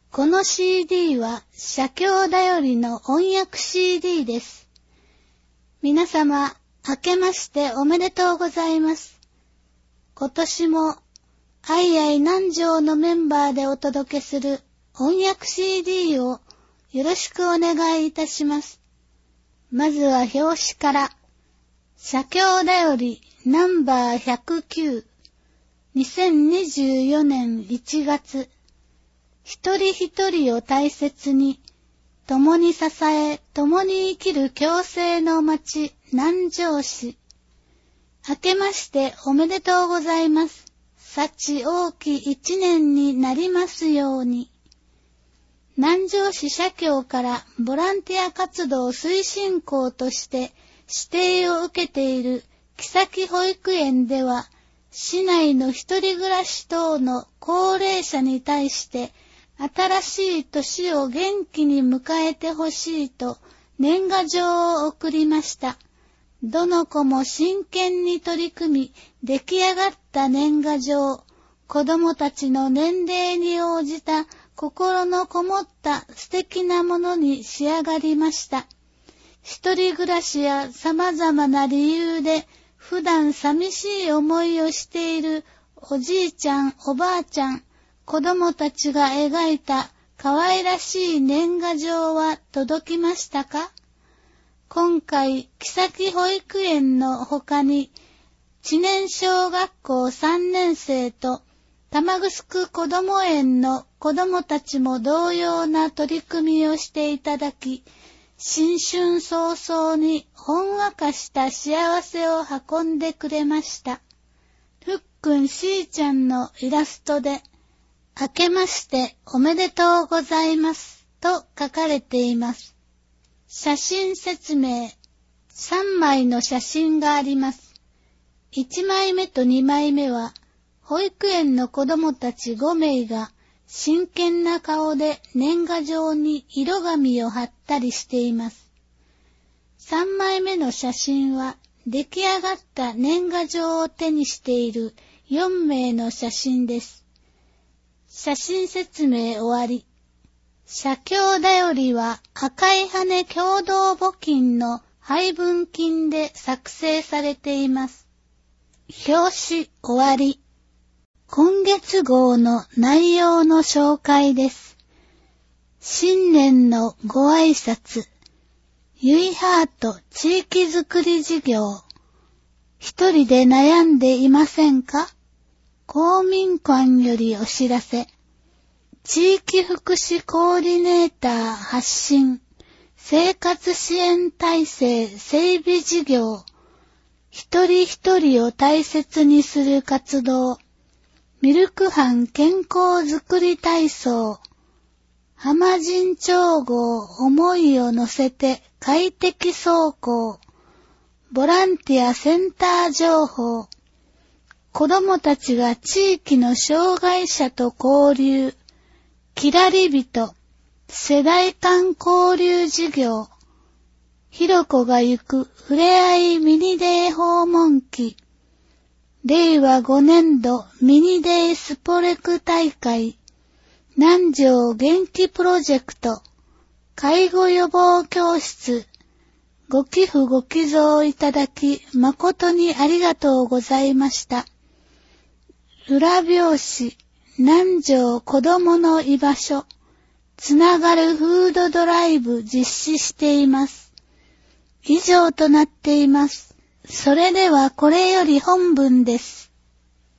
この CD は写経だよりの音訳 CD です。皆様、明けましておめでとうございます。今年も、アイアイ南條のメンバーでお届けする音訳 CD をよろしくお願いいたします。まずは表紙から、写経だよりナンバー109、2024年1月、一人一人を大切に、共に支え、共に生きる共生の町、南城市。明けましておめでとうございます。幸多き一年になりますように。南城市社協からボランティア活動推進校として指定を受けている木崎保育園では、市内の一人暮らし等の高齢者に対して新しい年を元気に迎えてほしいと年賀状を送りました。どの子も真剣に取り組み出来上がった年賀状、子供たちの年齢に応じた心のこもった素敵なものに仕上がりました。一人暮らしや様々な理由で普段寂しい思いをしているおじいちゃん、おばあちゃん、子供たちが描いた可愛らしい年賀状は届きましたか？今回、木崎保育園の他に、知念小学校3年生と玉城こども園の子供たちも同様な取り組みをしていただき、新春早々にほんわかした幸せを運んでくれました。ふっくんしーちゃんのイラストで、明けましておめでとうございますと書かれています。写真説明。3枚の写真があります。1枚目と2枚目は、保育園の子供たち5名が真剣な顔で年賀状に色紙を貼ったりしています。3枚目の写真は出来上がった年賀状を手にしている4名の写真です。写真説明終わり。写経だよりは赤い羽共同募金の配分金で作成されています。表紙終わり。今月号の内容の紹介です。新年のご挨拶。ゆいハート地域づくり事業。一人で悩んでいませんか？公民館よりお知らせ。地域福祉コーディネーター発信。生活支援体制整備事業。一人一人を大切にする活動。ミルク班健康づくり体操。浜神町号思いを乗せて快適走行。ボランティアセンター情報。子どもたちが地域の障害者と交流。きらりびと。世代間交流事業。ひろこが行くふれあいミニデイ訪問記。令和5年度ミニデイスポレク大会。南城元気プロジェクト。介護予防教室。ご寄付ご寄贈いただき誠にありがとうございました。裏表紙。南城子どもの居場所。つながるフードドライブ実施しています。以上となっています。それではこれより本文です。